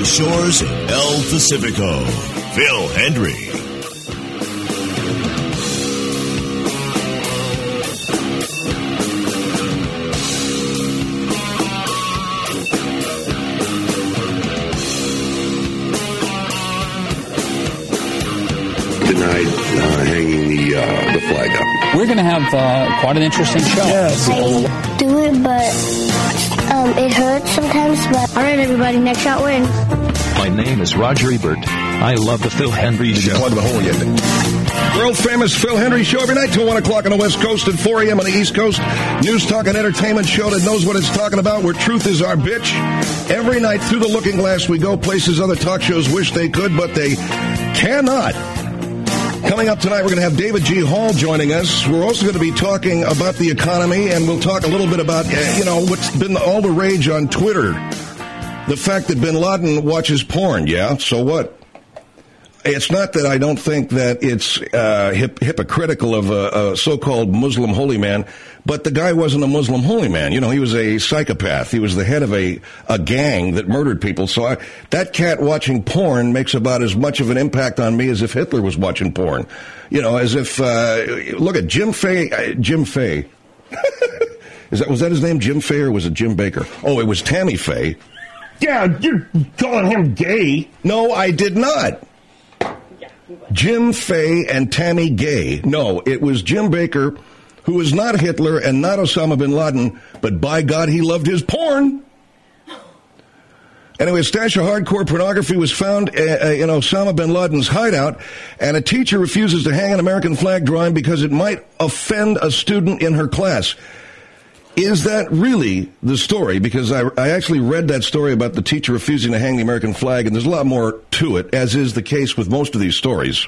shores of El Pacifico. Phil Hendry. Denied hanging the flag up. We're going to have quite an interesting show. Yes. I do it, but it hurts sometimes. But all right, everybody, next shot wins. My name is Roger Ebert. I love the Phil Hendry Show. Plug the hole yet. World famous Phil Hendry Show every night till 1 o'clock on the West Coast and 4 a.m. on the East Coast. News, talk, and entertainment show that knows what it's talking about, where truth is our bitch. Every night through the looking glass we go, places other talk shows wish they could, but they cannot. Coming up tonight, we're going to have David G. Hall joining us. We're also going to be talking about the economy, and we'll talk a little bit about, what's been all the rage on Twitter. The fact that bin Laden watches porn, yeah? So what? It's not that I don't think that it's hypocritical of a so-called Muslim holy man, but the guy wasn't a Muslim holy man. You know, he was a psychopath. He was the head of a gang that murdered people. So that cat watching porn makes about as much of an impact on me as if Hitler was watching porn. You know, as if, look at Jim Fay. Jim Fay. Was that his name, Jim Fay, or was it Jim Baker? Oh, it was Tammy Faye. Yeah, you're calling him gay. No, I did not. Jim Fay and Tammy Gay. No, it was Jim Baker, who was not Hitler and not Osama bin Laden, but by God, he loved his porn. Anyway, a stash of hardcore pornography was found in Osama bin Laden's hideout, and a teacher refuses to hang an American flag drawing because it might offend a student in her class. Is that really the story? Because I actually read that story about the teacher refusing to hang the American flag, and there's a lot more to it, as is the case with most of these stories.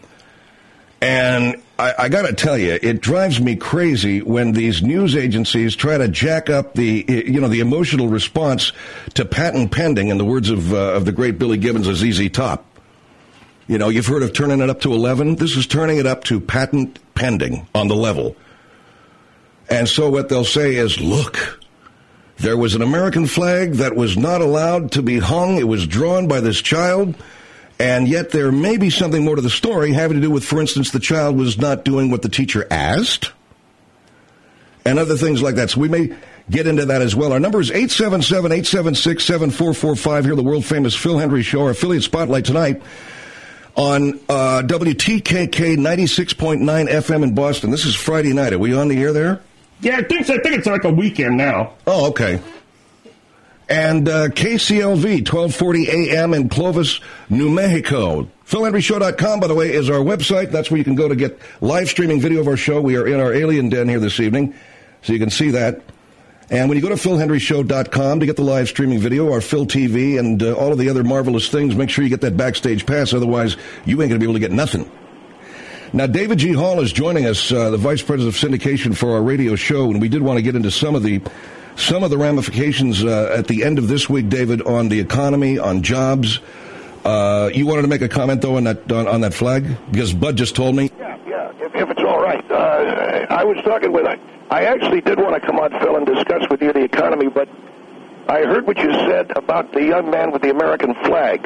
And I got to tell you, it drives me crazy when these news agencies try to jack up the emotional response to patent pending, in the words of the great Billy Gibbons as ZZ Top. You know, you've heard of turning it up to 11. This is turning it up to patent pending on the level. And so what they'll say is, look, there was an American flag that was not allowed to be hung. It was drawn by this child. And yet there may be something more to the story having to do with, for instance, the child was not doing what the teacher asked. And other things like that. So we may get into that as well. Our number is 877-876-7445 here, the world-famous Phil Hendry Show, our affiliate spotlight tonight on WTKK 96.9 FM in Boston. This is Friday night. Are we on the air there? Yeah, I think it's like a weekend now. Oh, okay. And KCLV, 1240 AM in Clovis, New Mexico. PhilHenryShow.com, by the way, is our website. That's where you can go to get live streaming video of our show. We are in our alien den here this evening, so you can see that. And when you go to PhilHenryShow.com to get the live streaming video, our Phil TV, and all of the other marvelous things, make sure you get that backstage pass. Otherwise, you ain't going to be able to get nothing. Now, David G. Hall is joining us, the Vice President of Syndication for our radio show, and we did want to get into some of the ramifications at the end of this week, David, on the economy, on jobs. You wanted to make a comment, though, on that flag? Because Bud just told me. Yeah, if it's all right. I was talking with... I actually did want to come on, Phil, and discuss with you the economy, but I heard what you said about the young man with the American flag,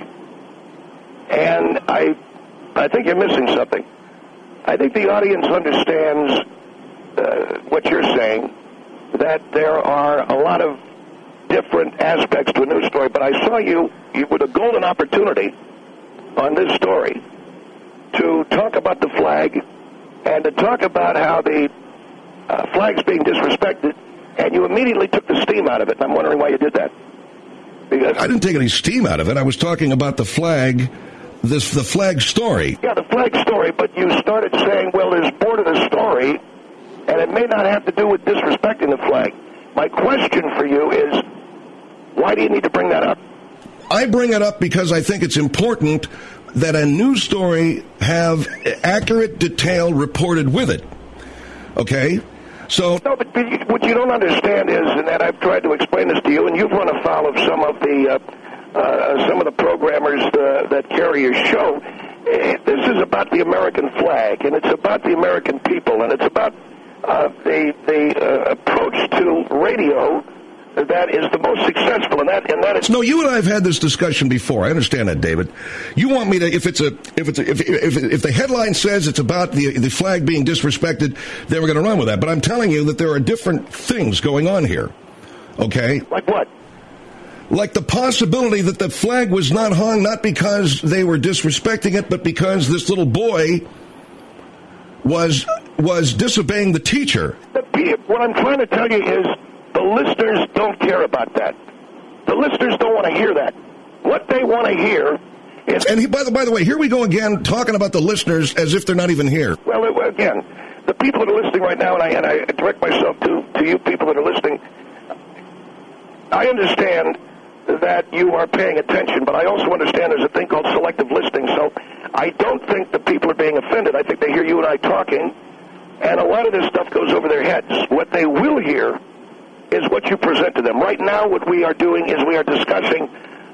and I think you're missing something. I think the audience understands what you're saying, that there are a lot of different aspects to a news story, but I saw you with a golden opportunity on this story to talk about the flag and to talk about how the flag's being disrespected, and you immediately took the steam out of it, and I'm wondering why you did that. Because I didn't take any steam out of it. I was talking about the flag, the flag story. Yeah, the flag story, but you started saying, well, there's more to the story, and it may not have to do with disrespecting the flag. My question for you is, why do you need to bring that up? I bring it up because I think it's important that a news story have accurate detail reported with it. Okay? So no, but what you don't understand is, and that I've tried to explain this to you, and you've run afoul of some of the programmers that carry your show. This is about the American flag, and it's about the American people, and it's about the approach to radio that is the most successful, and that is... No, you and I have had this discussion before. I understand that, David. You want me to, if the headline says it's about the flag being disrespected, then we're going to run with that. But I'm telling you that there are different things going on here. Okay? Like what? Like the possibility that the flag was not hung not because they were disrespecting it, but because this little boy was disobeying the teacher. What I'm trying to tell you is the listeners don't care about that. The listeners don't want to hear that. What they want to hear is... And by the way, here we go again talking about the listeners as if they're not even here. Well, again, the people that are listening right now, and I direct myself to you people that are listening, I understand that you are paying attention, but I also understand there's a thing called selective listening, so I don't think the people are being offended. I think they hear you and I talking, and a lot of this stuff goes over their heads. What they will hear is what you present to them. Right now, what we are doing is we are discussing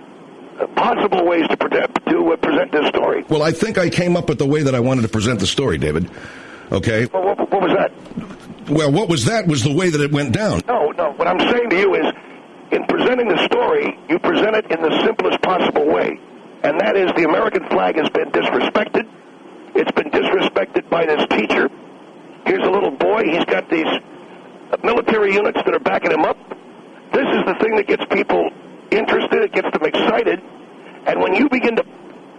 possible ways to present this story. Well, I think I came up with the way that I wanted to present the story, David. Okay? Well, what was that? Well, what was that was the way that it went down. No. What I'm saying to you is, in presenting the story, you present it in the simplest possible way. And that is the American flag has been disrespected. It's been disrespected by this teacher. Here's a little boy. He's got these military units that are backing him up. This is the thing that gets people interested. It gets them excited. And when you begin to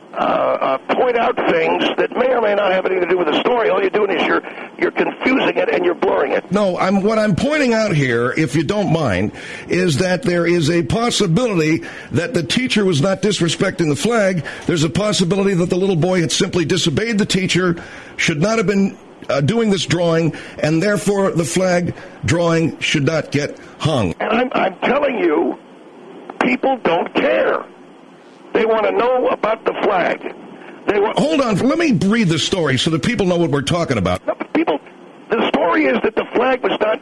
point out things that may or may not have anything to do with the story, all you're doing is you're confusing it and you're blurring it. No, what I'm pointing out here, if you don't mind, is that there is a possibility that the teacher was not disrespecting the flag. There's a possibility that the little boy had simply disobeyed the teacher, should not have been doing this drawing, and therefore the flag drawing should not get hung. And I'm telling you, people don't care. They want to know about the flag. Hold on. Let me read the story so that people know what we're talking about. No, the story is that the flag was not...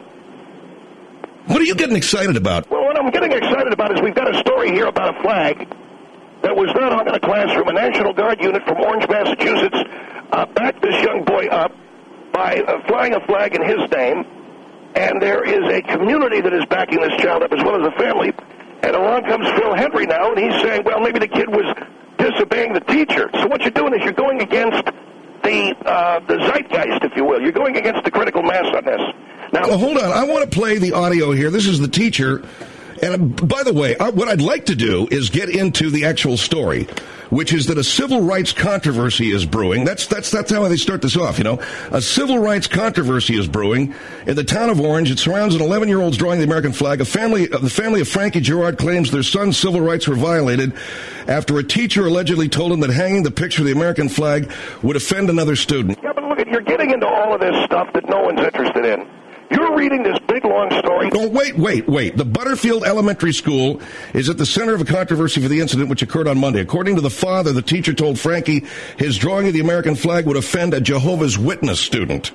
What are you getting excited about? Well, what I'm getting excited about is we've got a story here about a flag that was not hung in a classroom. A National Guard unit from Orange, Massachusetts, backed this young boy up by flying a flag in his name. And there is a community that is backing this child up as well as a family. And along comes Phil Hendry now, and he's saying, well, maybe the kid was disobeying the teacher. So what you're doing is you're going against the zeitgeist, if you will. You're going against the critical mass on this. Now, well, hold on. I want to play the audio here. This is the teacher. And by the way, what I'd like to do is get into the actual story, which is that a civil rights controversy is brewing. That's how they start this off, you know. A civil rights controversy is brewing in the town of Orange. It surrounds an 11-year-old's drawing the American flag. The family of Frankie Girard claims their son's civil rights were violated after a teacher allegedly told him that hanging the picture of the American flag would offend another student. Yeah, but look, you're getting into all of this stuff that no one's interested in. You're reading this big, long story. Oh, wait. The Butterfield Elementary School is at the center of a controversy for the incident which occurred on Monday. According to the father, the teacher told Frankie his drawing of the American flag would offend a Jehovah's Witness student.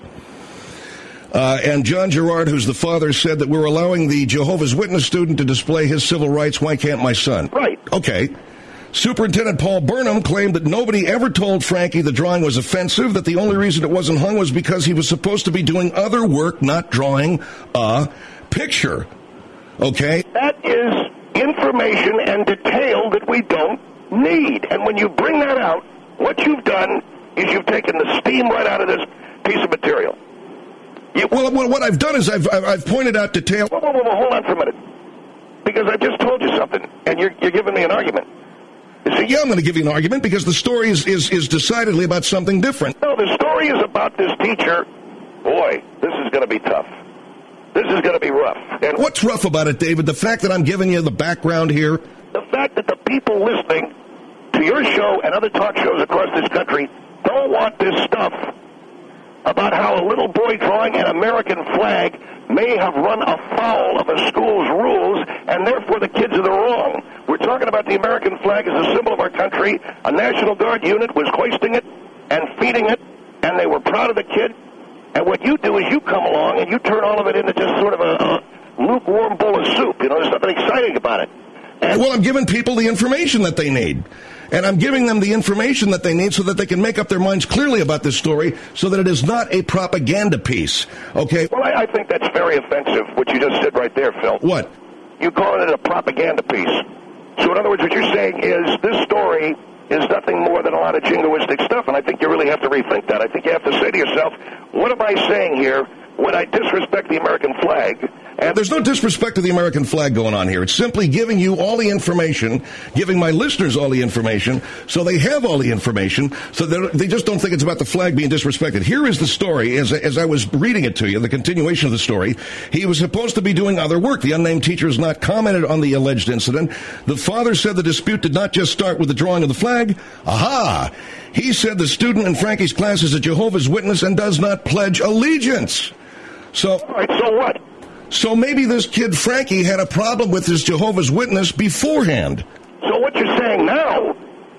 And John Girard, who's the father, said that we're allowing the Jehovah's Witness student to display his civil rights. Why can't my son? Right. Okay. Superintendent Paul Burnham claimed that nobody ever told Frankie the drawing was offensive, that the only reason it wasn't hung was because he was supposed to be doing other work, not drawing a picture. Okay? That is information and detail that we don't need. And when you bring that out, what you've done is you've taken the steam right out of this piece of material. Well, what I've done is I've pointed out detail. Whoa, hold on for a minute. Because I just told you something, and you're giving me an argument. Yeah, I'm going to give you an argument because the story is decidedly about something different. No, the story is about this teacher. Boy, this is going to be tough. This is going to be rough. And what's rough about it, David? The fact that I'm giving you the background here? The fact that the people listening to your show and other talk shows across this country don't want this stuff about how a little boy drawing an American flag may have run afoul of a school's rules, and therefore the kids are the wrong. We're talking about the American flag as a symbol of our country. A National Guard unit was hoisting it and feeding it, and they were proud of the kid. And what you do is you come along and you turn all of it into just sort of a lukewarm bowl of soup. You know, there's nothing exciting about it. And well, I'm giving people the information that they need. And I'm giving them the information that they need so that they can make up their minds clearly about this story so that it is not a propaganda piece. Okay? Well, I think that's very offensive, what you just said right there, Phil. What? you calling it a propaganda piece. So in other words, what you're saying is this story is nothing more than a lot of jingoistic stuff, and I think you really have to rethink that. I think you have to say to yourself, what am I saying here when I disrespect the American flag? And there's no disrespect to the American flag going on here. It's simply giving you all the information, giving my listeners all the information, so they have all the information, so they just don't think it's about the flag being disrespected. Here is the story, as I was reading it to you, the continuation of the story. He was supposed to be doing other work. The unnamed teacher has not commented on the alleged incident. The father said the dispute did not just start with the drawing of the flag. Aha! He said the student in Frankie's class is a Jehovah's Witness and does not pledge allegiance. So, all right, so what? So maybe this kid Frankie had a problem with his Jehovah's Witness beforehand. So what you're saying now,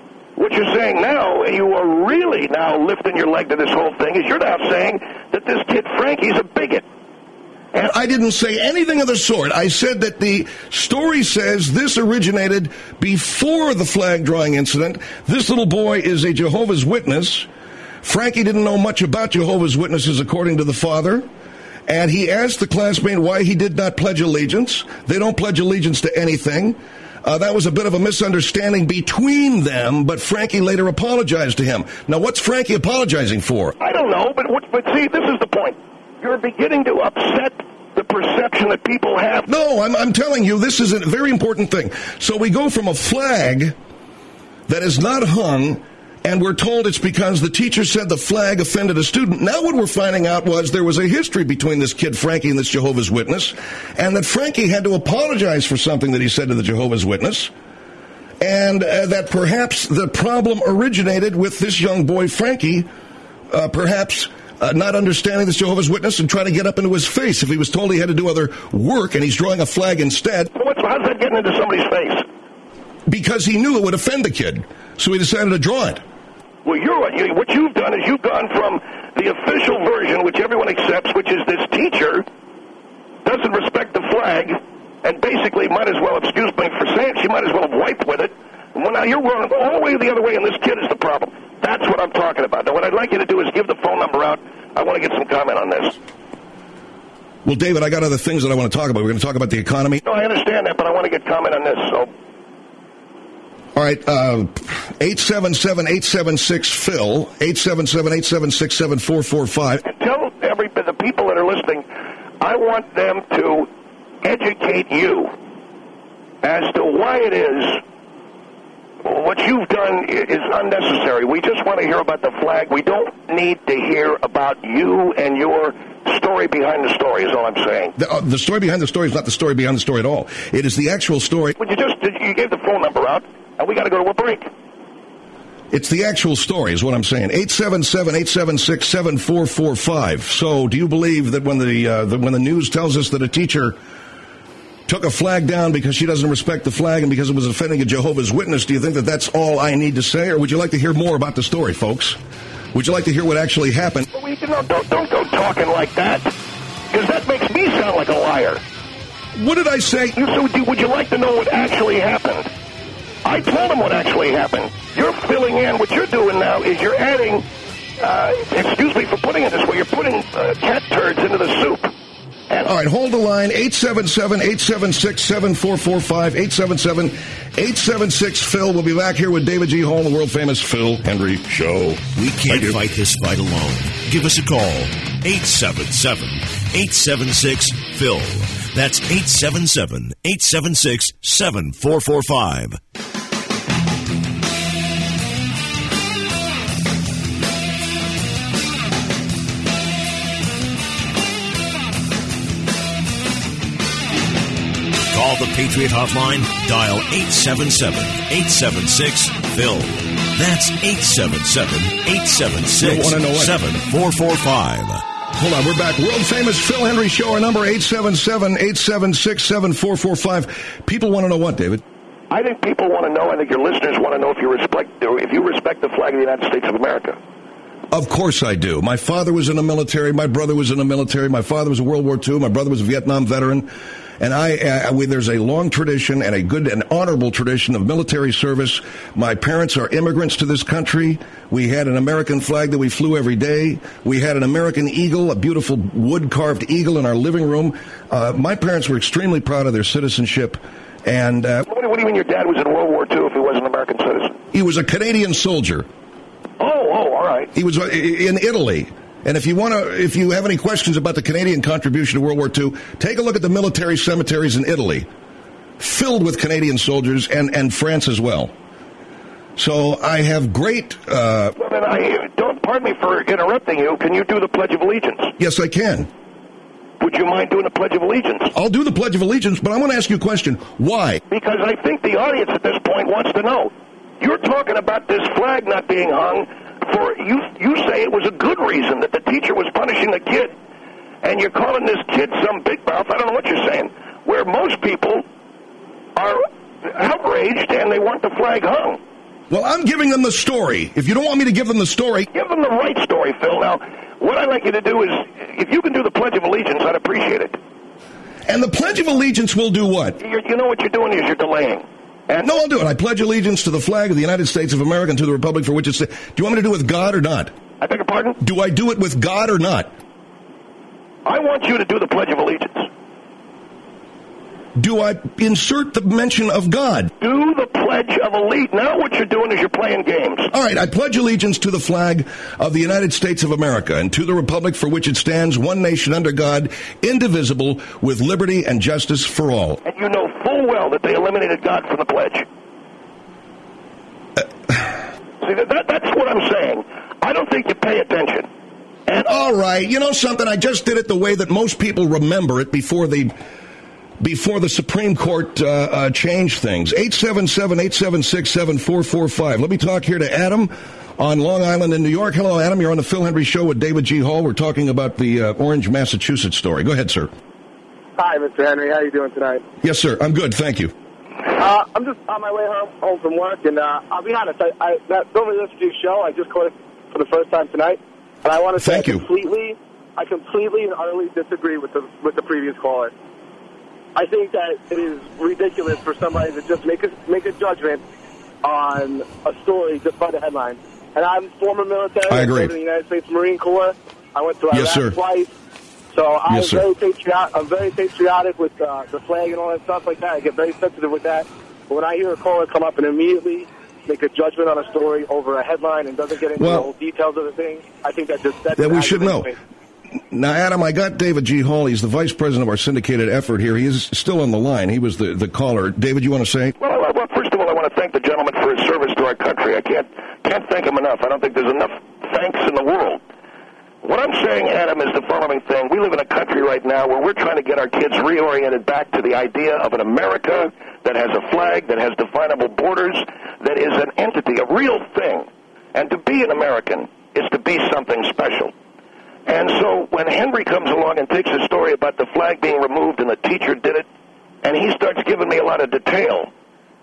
you are really now lifting your leg to this whole thing, is you're now saying that this kid Frankie's a bigot. And I didn't say anything of the sort. I said that the story says this originated before the flag drawing incident. This little boy is a Jehovah's Witness. Frankie didn't know much about Jehovah's Witnesses, according to the father. And he asked the classmate why he did not pledge allegiance. They don't pledge allegiance to anything. That was a bit of a misunderstanding between them, but Frankie later apologized to him. Now, what's Frankie apologizing for? I don't know, but see, this is the point. You're beginning to upset the perception that people have. No, I'm telling you, this is a very important thing. So we go from a flag that is not hung, and we're told it's because the teacher said the flag offended a student. Now what we're finding out was there was a history between this kid Frankie and this Jehovah's Witness, and that Frankie had to apologize for something that he said to the Jehovah's Witness, and that perhaps the problem originated with this young boy Frankie, perhaps not understanding this Jehovah's Witness and trying to get up into his face if he was told he had to do other work and he's drawing a flag instead. How's that getting into somebody's face? Because he knew it would offend the kid, so he decided to draw it. Well, what you've done is you've gone from the official version, which everyone accepts, which is this teacher doesn't respect the flag, and basically might as well, excuse me for saying, she might as well have wiped with it. Well, now you're running all the way the other way, and this kid is the problem. That's what I'm talking about. Now, what I'd like you to do is give the phone number out. I want to get some comment on this. Well, David, I got other things that I want to talk about. We're going to talk about the economy. No, I understand that, but I want to get comment on this, so... All right, 877-876-PHIL, 877-876-7445. And tell the people that are listening, I want them to educate you as to why it is what you've done is unnecessary. We just want to hear about the flag. We don't need to hear about you and your story behind the story is all I'm saying. The story behind the story is not the story behind the story at all. It is the actual story. Well, you gave the phone number out. And we got to go to a break. It's the actual story is what I'm saying. 877-876-7445. So do you believe that when the news tells us that a teacher took a flag down because she doesn't respect the flag and because it was offending a Jehovah's Witness, do you think that that's all I need to say? Or would you like to hear more about the story, folks? Would you like to hear what actually happened? Well, don't go talking like that, because that makes me sound like a liar. What did I say? Would you like to know what actually happened? I told him what actually happened. You're filling in. What you're doing now is you're adding, excuse me for putting it this way, you're putting cat turds into the soup. All right, hold the line, 877-876-7445, 877-876-PHIL. We'll be back here with David G. Hall, the world-famous Phil Hendry Show. We can't fight this fight alone. Give us a call, 877-876-PHIL. That's 877-876-7445. Call the Patriot Hotline. Dial 877-876-PHIL. That's 877-876-7445. Hold on, we're back. World-famous Phil Hendry Show. Our number, 877-876-7445. People want to know what, David? I think people want to know, I think your listeners want to know if you respect the flag of the United States of America. Of course I do. My father was in the military. My brother was in the military. My father was in World War II. My brother was a Vietnam veteran. And there's a long tradition and a good and honorable tradition of military service. My parents are immigrants to this country. We had an American flag that we flew every day. We had an American eagle, a beautiful wood-carved eagle in our living room. My parents were extremely proud of their citizenship. And what do you mean your dad was in World War II if he was an American citizen? He was a Canadian soldier. Oh, all right. He was in Italy. And if you have any questions about the Canadian contribution to World War II, take a look at the military cemeteries in Italy, filled with Canadian soldiers, and France as well. So I have great... Well, then pardon me for interrupting you. Can you do the Pledge of Allegiance? Yes, I can. Would you mind doing the Pledge of Allegiance? I'll do the Pledge of Allegiance, but I want to ask you a question. Why? Because I think the audience at this point wants to know. You're talking about this flag not being hung for, you say it was a good reason that the teacher was punishing the kid, and you're calling this kid some big mouth. I don't know what you're saying. Where most people are outraged and they want the flag hung. Well, I'm giving them the story. If you don't want me to give them the story... Give them the right story, Phil. Now, what I'd like you to do is, if you can do the Pledge of Allegiance, I'd appreciate it. And the Pledge of Allegiance will do what? You know what you're doing is you're delaying. No, I'll do it. I pledge allegiance to the flag of the United States of America and to the republic for which it stands. Do you want me to do it with God or not? I beg your pardon? Do I do it with God or not? I want you to do the Pledge of Allegiance. Do I insert the mention of God? Do the Pledge of Allegiance. Now what you're doing is you're playing games. All right, I pledge allegiance to the flag of the United States of America and to the republic for which it stands, one nation under God, indivisible, with liberty and justice for all. And you know full well that they eliminated God from the pledge. See, that's what I'm saying. I don't think you pay attention. And all right, you know something? I just did it the way that most people remember it before the Supreme Court changed things. 877-876-7445. Let me talk here to Adam on Long Island in New York. Hello, Adam. You're on the Phil Hendry Show with David G. Hall. We're talking about the Orange, Massachusetts story. Go ahead, sir. Hi, Mr. Henry. How are you doing tonight? Yes, sir. I'm good. Thank you. I'm just on my way home from work, and I'll be honest. I don't really listen to your show. I just caught it for the first time tonight, and I want to say I completely and utterly disagree with the previous caller. I think that it is ridiculous for somebody to just make a judgment on a story just by the headline. And I'm former military. I agree. I served in the United States Marine Corps. I went to Iraq twice. So I'm very patriotic with the flag and all that stuff like that. I get very sensitive with that. But when I hear a caller come up and immediately make a judgment on a story over a headline and doesn't get into the whole details of the thing, I think that we should know. Now, Adam, I got David G. Hall. He's the vice president of our syndicated effort here. He is still on the line. He was the caller. David, you want to say? Well, first of all, I want to thank the gentleman for his service to our country. I can't thank him enough. I don't think there's enough thanks in the world. What I'm saying, Adam, is the following thing. We live in a country right now where we're trying to get our kids reoriented back to the idea of an America that has a flag, that has definable borders, that is an entity, a real thing. And to be an American is to be something special. And so when Henry comes along and takes a story about the flag being removed and the teacher did it, and he starts giving me a lot of detail,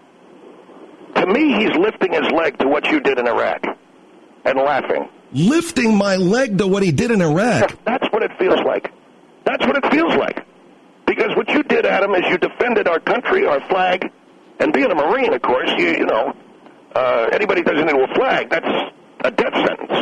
to me he's lifting his leg to what you did in Iraq and laughing. Lifting my leg to what he did in Iraq? That's what it feels like. That's what it feels like. Because what you did, Adam, is you defended our country, our flag, and being a Marine, of course, you know, anybody who doesn't know a flag, that's a death sentence.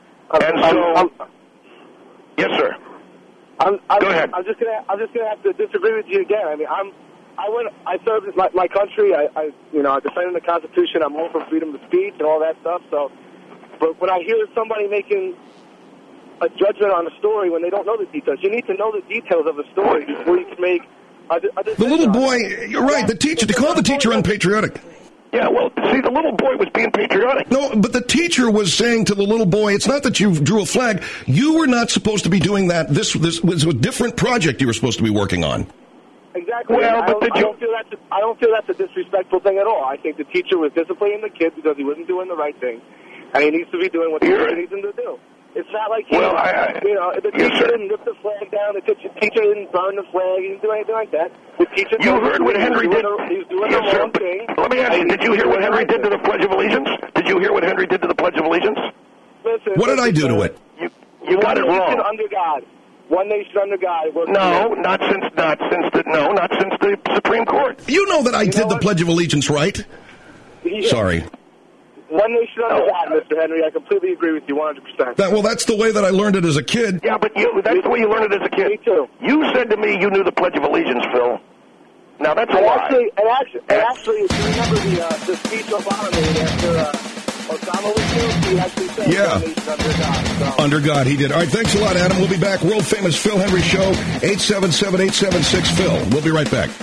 Yes, sir. Go ahead. I'm just gonna have to disagree with you again. I mean, I served my country. I defended the Constitution. I'm all for freedom of speech and all that stuff. So, but when I hear somebody making a judgment on a story when they don't know the details, you need to know the details of the story before you can make a decision. The little boy, you're right. The teacher, to call the teacher unpatriotic. Yeah, well, see, the little boy was being patriotic. No, but the teacher was saying to the little boy, it's not that you drew a flag. You were not supposed to be doing that. This was a different project you were supposed to be working on. Exactly. Well, I don't feel that's a disrespectful thing at all. I think the teacher was disciplining the kid because he wasn't doing the right thing, and he needs to be doing what the teacher needs him to do. It's not like the teacher didn't lift the flag down. The teacher didn't burn the flag. He didn't do anything like that. The teacher. You heard what Henry did. He's doing the wrong thing. Let me ask you: did you hear what Henry did to the Pledge of Allegiance? Did you hear what Henry did to the Pledge of Allegiance? Listen. What did I do to it? You got it wrong. Under God. one nation under God. Not since the Supreme Court. You know that I did the Pledge of Allegiance, right? Yeah. Sorry. One nation under God, Mr. Henry. I completely agree with you 100%. Well, that's the way that I learned it as a kid. Yeah, but that's the way you learned it as a kid. Me too. You said to me you knew the Pledge of Allegiance, Phil. Now, that's a lie. Actually, if you remember the speech Obama made after Osama was killed, he actually said one nation under God. So. Under God, he did. All right, thanks a lot, Adam. We'll be back. World-famous Phil Hendrie Show, 877-876-PHIL. We'll be right back.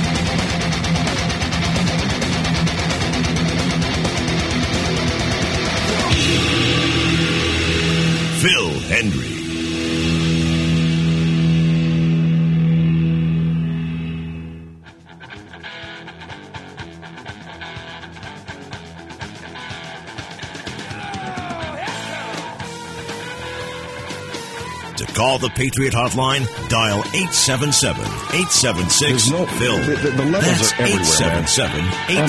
Phil Hendrie. To call the Patriot Hotline, dial 877-876-PHIL. The levels That's are everywhere,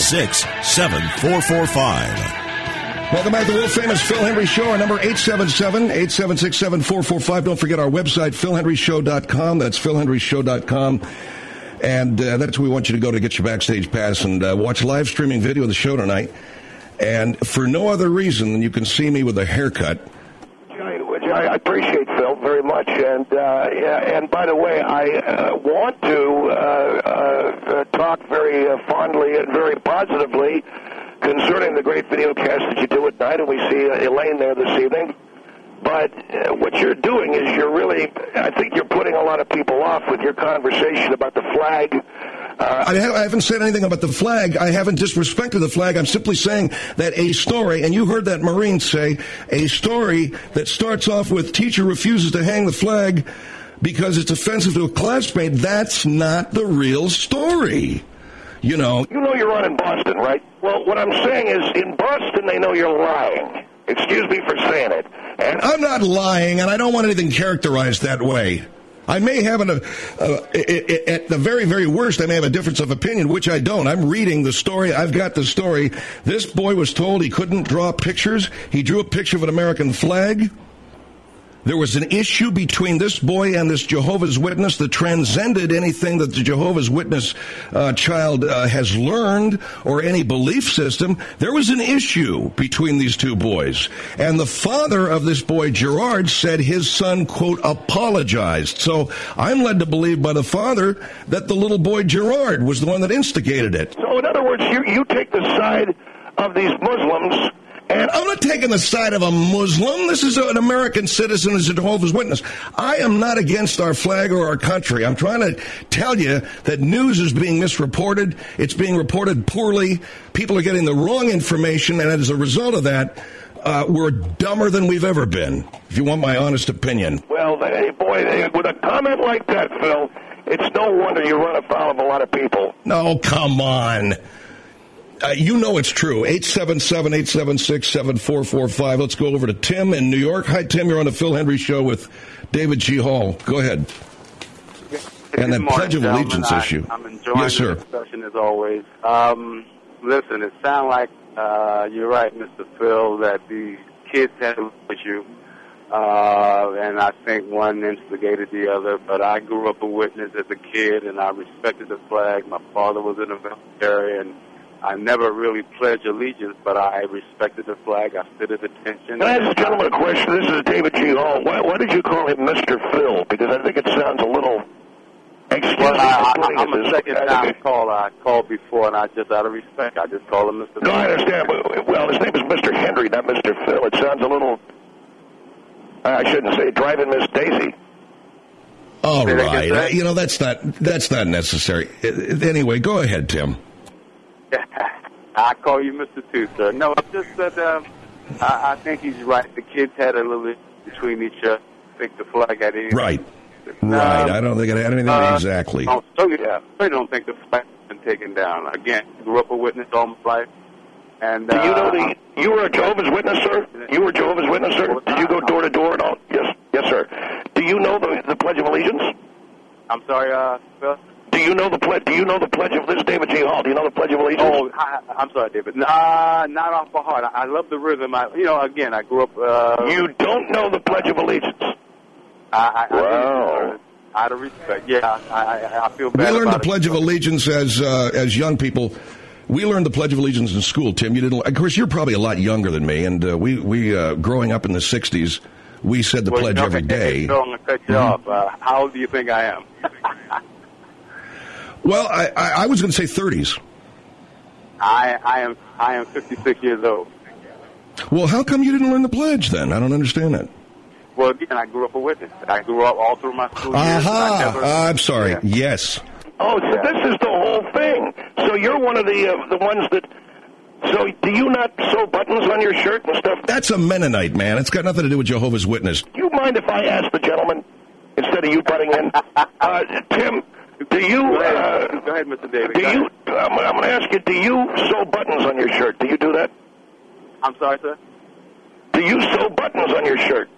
877-876-7445. Welcome back to the world-famous Phil Hendrie Show. Our number 877-876-7445. Don't forget our website, philhendrieshow.com. That's philhendrieshow.com. And that's where we want you to go to get your backstage pass and watch live streaming video of the show tonight. And for no other reason than you can see me with a haircut. Which I appreciate, Phil, very much. And by the way, I want to talk very fondly and very positively concerning the great video cast that you do at night, and we see Elaine there this evening. But what you're doing is I think you're putting a lot of people off with your conversation about the flag. I haven't said anything about the flag. I haven't disrespected the flag. I'm simply saying that a story, and you heard that Marine say, a story that starts off with teacher refuses to hang the flag because it's offensive to a classmate, that's not the real story. You know you're on in Boston, right? Well, what I'm saying is, in Boston, they know you're lying. Excuse me for saying it. And I'm not lying, and I don't want anything characterized that way. I may have at the very, very worst, I may have a difference of opinion, which I don't. I'm reading the story. I've got the story. This boy was told he couldn't draw pictures. He drew a picture of an American flag. There was an issue between this boy and this Jehovah's Witness that transcended anything that the Jehovah's Witness child has learned or any belief system. There was an issue between these two boys. And the father of this boy, Gerard, said his son, quote, apologized. So I'm led to believe by the father that the little boy, Gerard, was the one that instigated it. So in other words, you take the side of these Muslims. And I'm not taking the side of a Muslim. This is an American citizen who's a Jehovah's Witness. I am not against our flag or our country. I'm trying to tell you that news is being misreported. It's being reported poorly. People are getting the wrong information, and as a result of that, we're dumber than we've ever been, if you want my honest opinion. Well, boy, with a comment like that, Phil, it's no wonder you run afoul of a lot of people. No, come on. You know it's true. 877-876-7445. Let's go over to Tim in New York. Hi, Tim. You're on the Phil Hendrie Show with David G. Hall. Go ahead. And that Pledge of Allegiance issue. I'm enjoying the discussion as always. Listen, it sounds like you're right, Mr. Phil, that these kids had an issue. And I think one instigated the other. But I grew up a witness as a kid, and I respected the flag. My father was in the military, and I never really pledged allegiance, but I respected the flag. I stood at attention. Can I ask the gentleman a question? This is David G. Hall. Why did you call him Mr. Phil? Because I think it sounds a little... I'm a second-time caller. I called before, and I just, out of respect, I just called him Mr. Phil. No, I understand. Well, his name is Mr. Hendrie, not Mr. Phil. It sounds a little... I shouldn't say driving Miss Daisy. All right. That's not necessary. Anyway, go ahead, Tim. I call you Mr. Too, sir. No, I just said I think he's right. The kids had a little bit between each other. I think the flag had anything. Right. I don't think it had anything exactly. I don't think the flag has been taken down. Again, grew up a witness all my life. And do you know you were a Jehovah's Witness, sir? You were a Jehovah's Witness, sir? Did you go door to door and all? Yes, sir. Do you know the Pledge of Allegiance? I'm sorry, Phil? Do you know the pledge? Do you know the Pledge of this, David G. Hall? Do you know the Pledge of Allegiance? Oh, I'm sorry, David. Not off by heart. I love the rhythm. Again, I grew up. You don't know the Pledge of Allegiance? Wow. Out of respect, yeah, I feel bad. We learned the Pledge of Allegiance as young people. We learned the Pledge of Allegiance in school, Tim. You didn't. Of course, you're probably a lot younger than me, and we growing up in the 60s, we said the pledge every day. I'm going to cut you off. How old do you think I am? Well, I was going to say 30s. I am 56 years old. Well, how come you didn't learn the pledge then? I don't understand that. Well, again, I grew up a witness. I grew up all through my school years. I'm sorry. Yeah. Yes. Oh, so this is the whole thing. So you're one of the ones that... So do you not sew buttons on your shirt and stuff? That's a Mennonite, man. It's got nothing to do with Jehovah's Witness. Do you mind if I ask the gentleman instead of you butting in? Tim, do you... Go ahead, Mr. David. Do you... I'm going to ask you, do you sew buttons on your shirt? Do you do that? I'm sorry, sir? Do you sew buttons on your shirt?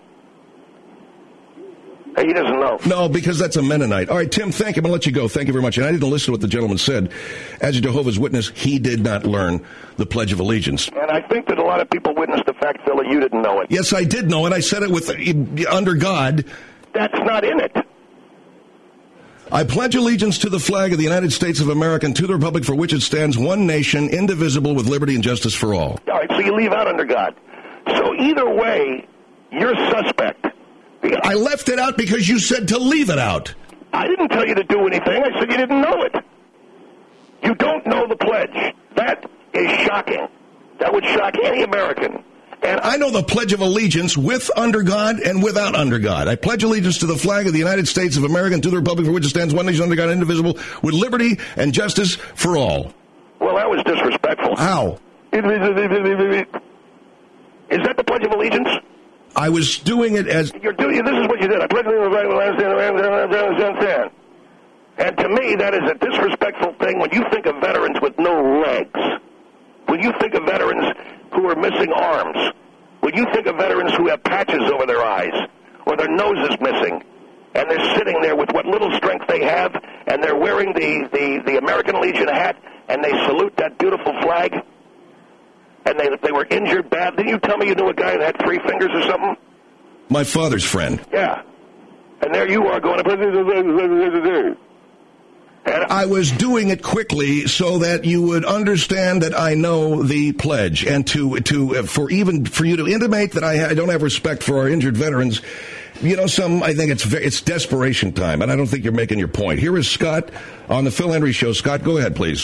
He doesn't know. No, because that's a Mennonite. All right, Tim, thank you. I'm going to let you go. Thank you very much. And I didn't listen to what the gentleman said. As a Jehovah's Witness, he did not learn the Pledge of Allegiance. And I think that a lot of people witnessed the fact, Phil, that you didn't know it. Yes, I did know it. I said it with under God. That's not in it. I pledge allegiance to the flag of the United States of America and to the republic for which it stands, one nation, indivisible, with liberty and justice for all. All right, so you leave out under God. So either way, you're suspect. I left it out because you said to leave it out. I didn't tell you to do anything. I said you didn't know it. You don't know the pledge. That is shocking. That would shock any American. And I know the Pledge of Allegiance with under God and without under God. I pledge allegiance to the flag of the United States of America and to the republic for which it stands, one nation under God, indivisible, with liberty and justice for all. Well, that was disrespectful. How? Is that the Pledge of Allegiance? I was doing it as... This is what you did. I pledge allegiance to the flag. And to me, that is a disrespectful thing when you think of veterans with no legs. When you think of veterans who are missing arms. When you think of veterans who have patches over their eyes or their nose is missing, and they're sitting there with what little strength they have, and they're wearing the American Legion hat, and they salute that beautiful flag, and they were injured bad. Didn't you tell me you knew a guy that had 3 fingers or something? My father's friend. Yeah. And there you are going to... And I was doing it quickly so that you would understand that I know the pledge, and for you to intimate that I don't have respect for our injured veterans. You know, I think it's desperation time, and I don't think you're making your point. Here is Scott on the Phil Henry Show. Scott, go ahead, please.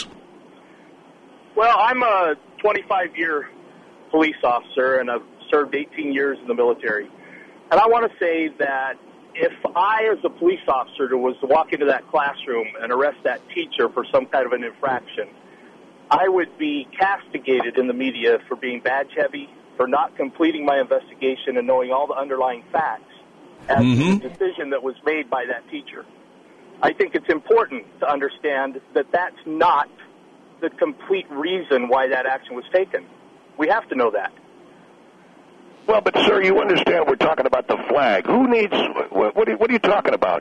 Well, I'm a 25-year police officer, and I've served 18 years in the military. And I want to say that if I, as a police officer, was to walk into that classroom and arrest that teacher for some kind of an infraction, I would be castigated in the media for being badge heavy, for not completing my investigation and knowing all the underlying facts as to the decision that was made by that teacher. I think it's important to understand that that's not the complete reason why that action was taken. We have to know that. Well, but, sir, you understand we're talking about the flag. Who needs... What are you talking about?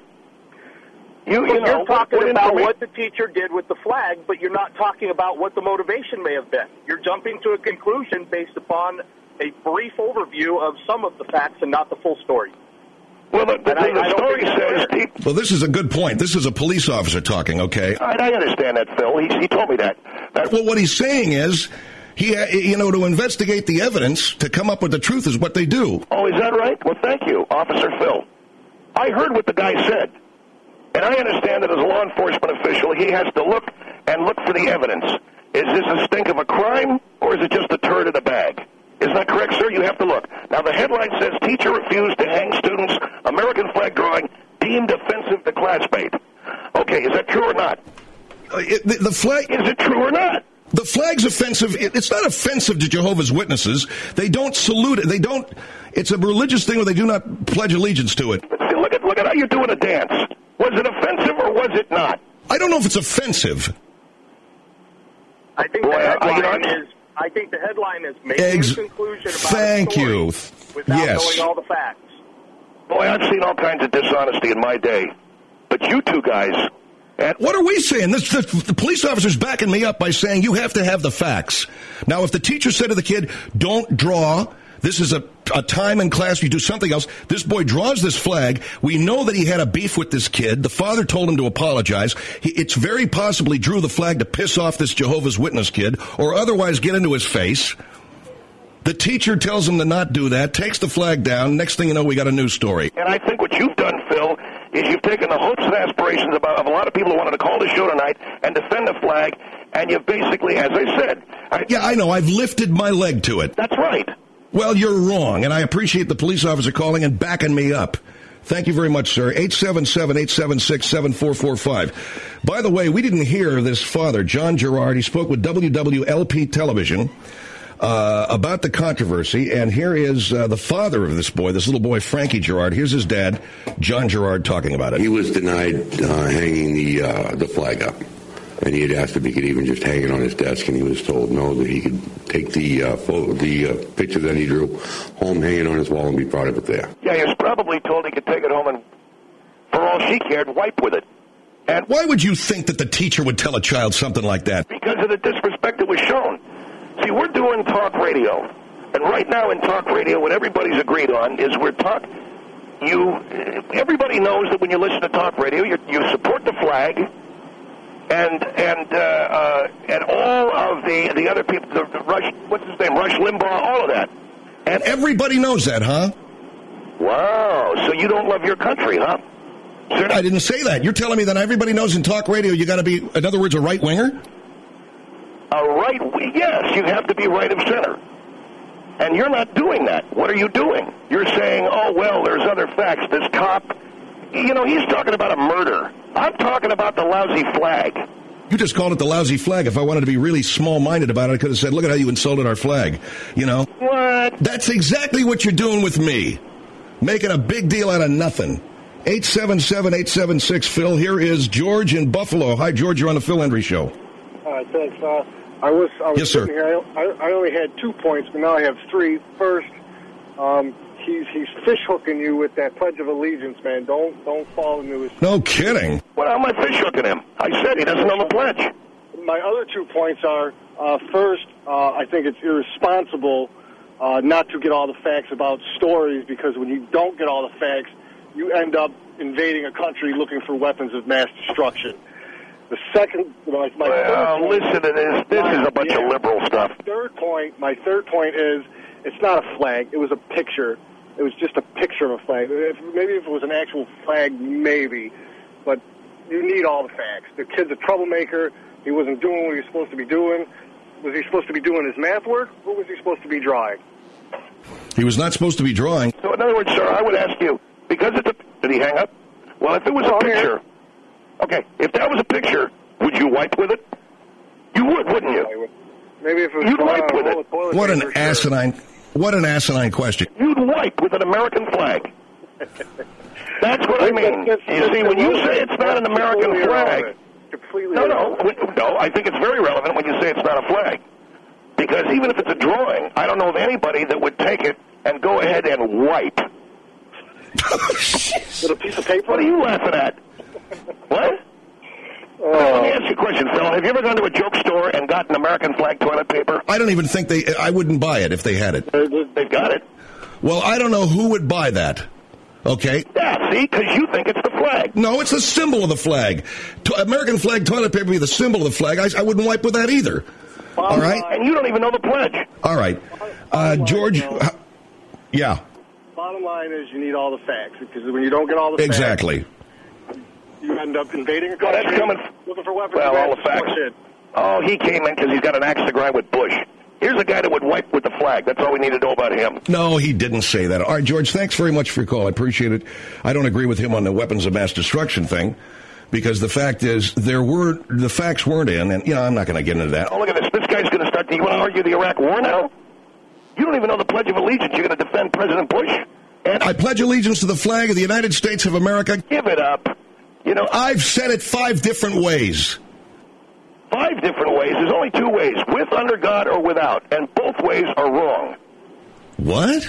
You're talking about what the teacher did with the flag, but you're not talking about what the motivation may have been. You're jumping to a conclusion based upon a brief overview of some of the facts and not the full story. Well, the story says... Well, this is a good point. This is a police officer talking, okay? I understand that, Phil. He told me that. Well, what he's saying is... to investigate the evidence, to come up with the truth is what they do. Oh, is that right? Well, thank you, Officer Phil. I heard what the guy said. And I understand that as a law enforcement official, he has to look for the evidence. Is this a stink of a crime, or is it just a turd in a bag? Isn't that correct, sir? You have to look. Now, the headline says, teacher refused to hang students, American flag drawing, deemed offensive to classmate. Okay, is that true or not? The flag... Is it true or not? The flag's offensive. It's not offensive to Jehovah's Witnesses. They don't salute it. They don't. It's a religious thing where they do not pledge allegiance to it. See, look at how you're doing a dance. Was it offensive or was it not? I don't know if it's offensive. I think the headline is making a conclusion about you. Without knowing all the facts. Boy, I've seen all kinds of dishonesty in my day. But you two guys... What are we saying? The police officer's backing me up by saying you have to have the facts. Now, if the teacher said to the kid, don't draw, This is a time in class you do something else. This boy draws this flag. We know that he had a beef with this kid. The father told him to apologize. It's very possible he drew the flag to piss off this Jehovah's Witness kid or otherwise get into his face. The teacher tells him to not do that, takes the flag down. Next thing you know, we got a news story. And I think what you've done, Phil, is you've taken the hopes and aspirations of a lot of people who wanted to call the show tonight and defend the flag, and you've basically, as I said... Yeah, I know. I've lifted my leg to it. That's right. Well, you're wrong, and I appreciate the police officer calling and backing me up. Thank you very much, sir. 877-876-7445. By the way, we didn't hear this father, John Gerard. He spoke with WWLP Television about the controversy, and here is the father of this boy, this little boy, Frankie Gerard. Here's his dad, John Gerard, talking about it. He was denied hanging the flag up, and he had asked if he could even just hang it on his desk, and he was told no, that he could take the picture that he drew home, hang it on his wall, and be proud of it there. Yeah, he was probably told he could take it home and, for all she cared, wipe with it. And why would you think that the teacher would tell a child something like that? Because of the disrespect that was shown. See, we're doing talk radio, and right now in talk radio, what everybody's agreed on is everybody knows that when you listen to talk radio, you support the flag, and all of the other people, Rush Limbaugh, all of that. And everybody knows that, huh? Wow, so you don't love your country, huh? Sir, I didn't say that. You're telling me that everybody knows in talk radio you got to be, in other words, a right-winger? Yes, you have to be right of center. And you're not doing that. What are you doing? You're saying, oh, well, there's other facts. This cop, he's talking about a murder. I'm talking about the lousy flag. You just called it the lousy flag. If I wanted to be really small-minded about it, I could have said, look at how you insulted our flag. What? That's exactly what you're doing with me. Making a big deal out of nothing. 877-876-PHIL. Here is George in Buffalo. Hi, George. You're on the Phil Hendrie Show. Thanks. I was yes, sir. Here. I only had 2 points, but now I have 3. First, he's fish hooking you with that Pledge of Allegiance, man. Don't fall into his... No kidding. Well, how am I fish hooking him? I said he doesn't know the pledge. My other 2 points are, first, I think it's irresponsible not to get all the facts about stories, because when you don't get all the facts, you end up invading a country looking for weapons of mass destruction. The second, my third point, listen to this. This is a bunch of liberal stuff. My third point is, it's not a flag. It was a picture. It was just a picture of a flag. Maybe if it was an actual flag, maybe. But you need all the facts. The kid's a troublemaker. He wasn't doing what he was supposed to be doing. Was he supposed to be doing his math work, or was he supposed to be drawing? He was not supposed to be drawing. So, in other words, sir, I would ask you, because it's a... Did he hang up? Well, if it was a picture... Okay, if that was a picture, would you wipe with it? You would, wouldn't you? Maybe if it was... You'd wipe with it. What an asinine question. You'd wipe with an American flag. That's what I mean. You see, when you say it's not an American flag... No, I think it's very relevant when you say it's not a flag. Because even if it's a drawing, I don't know of anybody that would take it and go ahead and wipe. With a piece of paper? What are you laughing at? What? Let me ask you a question, Phil. Have you ever gone to a joke store and gotten American flag toilet paper? I don't even think I wouldn't buy it if they had it. They've got it. Well, I don't know who would buy that. Okay? Yeah, see, because you think it's the flag. No, it's the symbol of the flag. American flag toilet paper be the symbol of the flag. I wouldn't wipe with that either. All right? And you don't even know the pledge. All right. George, yeah. Bottom line is you need all the facts, because when you don't get all the facts... Exactly. You end up invading a country, looking for weapons. Well, all the facts. Oh, he came in because he's got an axe to grind with Bush. Here's a guy that would wipe with the flag. That's all we need to know about him. No, he didn't say that. All right, George, thanks very much for your call. I appreciate it. I don't agree with him on the weapons of mass destruction thing, because the fact is the facts weren't in, and, I'm not going to get into that. Oh, look at this. This guy's going to start. You want to argue the Iraq War now? You don't even know the Pledge of Allegiance. You're going to defend President Bush? And I pledge allegiance to the flag of the United States of America. Give it up. I've said it 5 different ways. 5 different ways? There's only 2 ways, with, under God, or without, and both ways are wrong. What?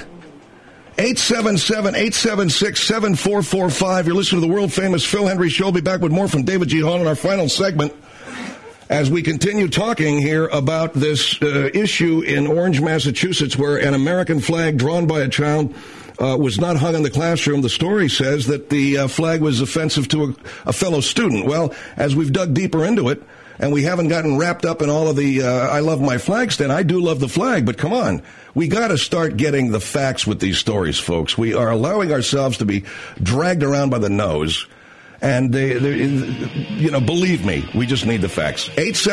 877-876-7445. You're listening to the world-famous Phil Hendrie Show. We'll be back with more from David G. Hall in our final segment. as we continue talking here about this issue in Orange, Massachusetts, where an American flag drawn by a child was not hung in the classroom. The story says that the flag was offensive to a fellow student. Well, as we've dug deeper into it, and we haven't gotten wrapped up in all of the I love my flag stand. I do love the flag, but come on. We got to start getting the facts with these stories, folks. We are allowing ourselves to be dragged around by the nose. And, believe me, we just need the facts.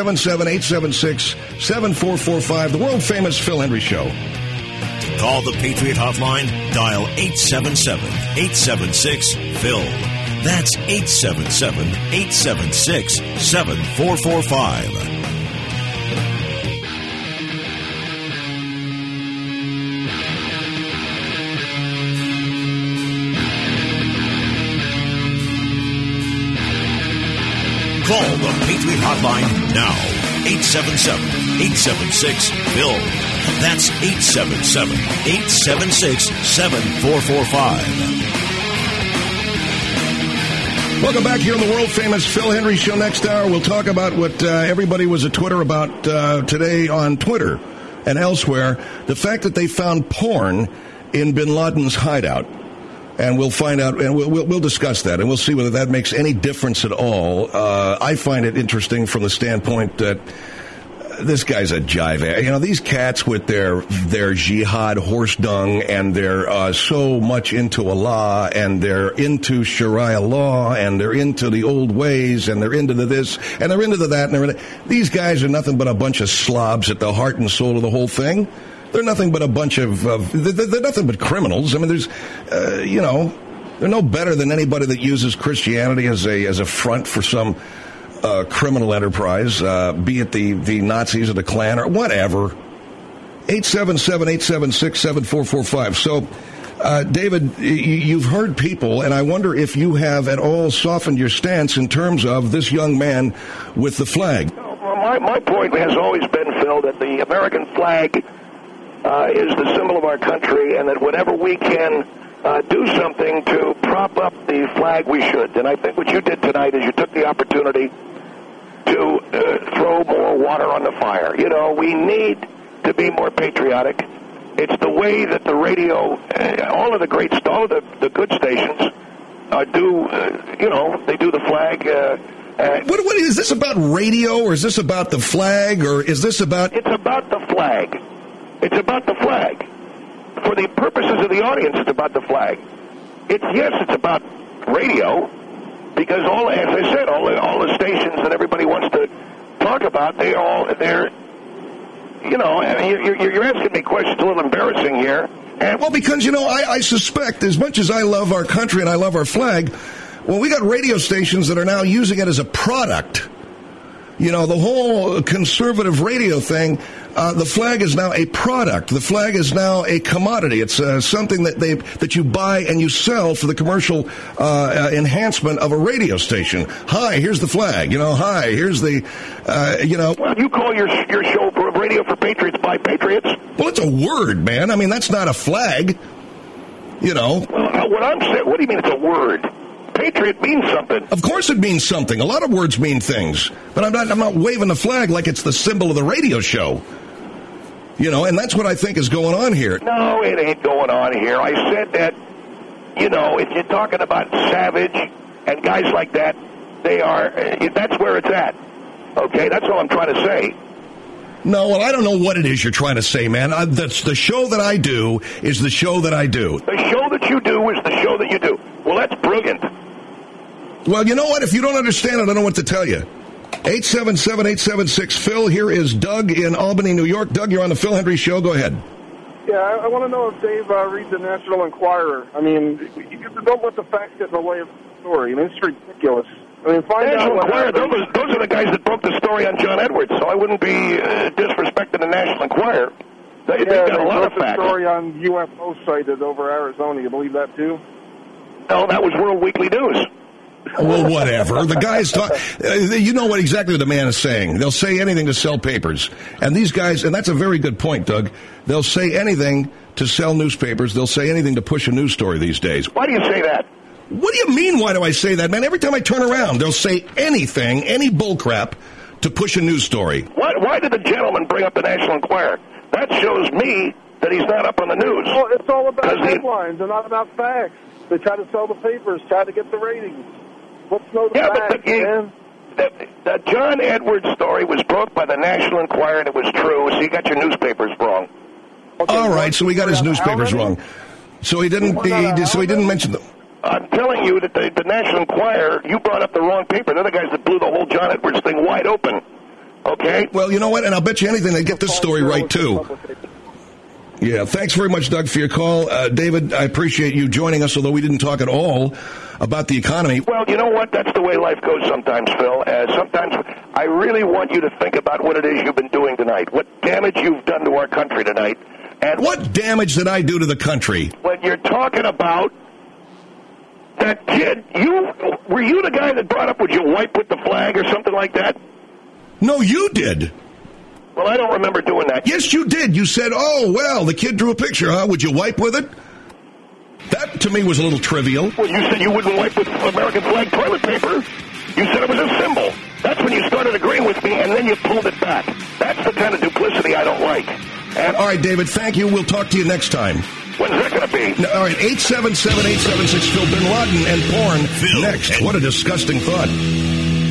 877-876-7445, the world-famous Phil Hendrie Show. To call the Patriot Hotline, dial 877-876-PHIL. That's 877-876-7445. Call the Patriot Hotline now. 877-876-PHIL. That's 877-876-7445. Welcome back here on the world-famous Phil Hendrie Show. Next hour, we'll talk about what everybody was at Twitter about today on Twitter and elsewhere. The fact that they found porn in bin Laden's hideout. And we'll find out, and we'll discuss that, and we'll see whether that makes any difference at all. I find it interesting from the standpoint that this guy's a jive. You know, these cats with their jihad horse dung, and they're so much into Allah, and they're into Sharia law, and they're into the old ways, and they're into this, and they're into that, and these guys are nothing but a bunch of slobs at the heart and soul of the whole thing. They're nothing but a bunch of they're nothing but criminals. I mean, there's, they're no better than anybody that uses Christianity as a front for some criminal enterprise, be it the Nazis or the Klan or whatever. 877-876-7445. So, David, you've heard people, and I wonder if you have at all softened your stance in terms of this young man with the flag. Well, my point has always been, Phil, that the American flag is the symbol of our country, and that whenever we can do something to prop up the flag, we should. And I think what you did tonight is you took the opportunity to throw more water on the fire. You know, we need to be more patriotic. It's the way that the radio, all of the good stations they do the flag. What is this about radio, or is this about the flag, or is this about... It's about the flag. It's about the flag. For the purposes of the audience, it's about the flag. It's about radio, because as I said, all the stations that everybody wants to talk about, you're asking me questions a little embarrassing here. Well, because, I suspect, as much as I love our country and I love our flag, well, we got radio stations that are now using it as a product. The whole conservative radio thing, the flag is now a product. The flag is now a commodity. It's something that you buy and you sell for the commercial enhancement of a radio station. Hi, here's the flag. Hi, here's the, Well, you call your show Radio for Patriots by Patriots. Well, it's a word, man. I mean, that's not a flag. Well, what I'm saying, what do you mean it's a word? Patriot means something. Of course it means something. A lot of words mean things. But I'm not waving the flag like it's the symbol of the radio show. And that's what I think is going on here. No, it ain't going on here. I said that, if you're talking about Savage and guys like that, that's where it's at. Okay, that's all I'm trying to say. No, well, I don't know what it is you're trying to say, man. That's the show that I do is the show that I do. The show that you do is the show that you do. Well, that's brilliant. Well, you know what? If you don't understand it, I don't know what to tell you. 877-876-PHIL. Here is Doug in Albany, New York. Doug, you're on the Phil Hendrie Show. Go ahead. Yeah, I want to know if Dave reads the National Enquirer. I mean, you don't let the facts get in the way of the story. I mean, it's ridiculous. I mean, National Enquirer, those are the guys that broke the story on John Edwards, so I wouldn't be disrespecting the National Enquirer. They've got a lot of facts. The story on UFO sighted over Arizona. You believe that, too? No, that was World Weekly News. Well, whatever. The guys talk. You know what exactly the man is saying. They'll say anything to sell papers. And these guys, and that's a very good point, Doug. They'll say anything to sell newspapers. They'll say anything to push a news story these days. Why do you say that? What do you mean, why do I say that, man? Every time I turn around, they'll say anything, any bullcrap, to push a news story. Why did the gentleman bring up the National Enquirer? That shows me that he's not up on the news. Well, it's all about headlines and not about facts. They try to sell the papers, try to get the ratings. What's no the facts, man? The John Edwards story was broke by the National Enquirer, and it was true, so you got your newspapers wrong. Okay, all right, so he got his newspapers wrong. So he didn't mention them. I'm telling you that the National Enquirer, you brought up the wrong paper. They're the guys that blew the whole John Edwards thing wide open. Okay? Well, you know what? And I'll bet you anything they get this story right, too. Yeah, thanks very much, Doug, for your call. David, I appreciate you joining us, although we didn't talk at all about the economy. Well, you know what? That's the way life goes sometimes, Phil. Sometimes I really want you to think about what it is you've been doing tonight, what damage you've done to our country tonight. And what damage did I do to the country? When you're talking about that kid, were you the guy that brought up, would you wipe with the flag or something like that? No, you did. Well, I don't remember doing that. Yes, you did. You said, oh, well, the kid drew a picture, huh? Would you wipe with it? That, to me, was a little trivial. Well, you said you wouldn't wipe with American flag toilet paper. You said it was a symbol. That's when you started agreeing with me, and then you pulled it back. That's the kind of duplicity I don't like. And all right, David, thank you. We'll talk to you next time. When's that going to be? No, all right, 877-876 Phil, Bin Laden and porn Phil next. What a disgusting thought.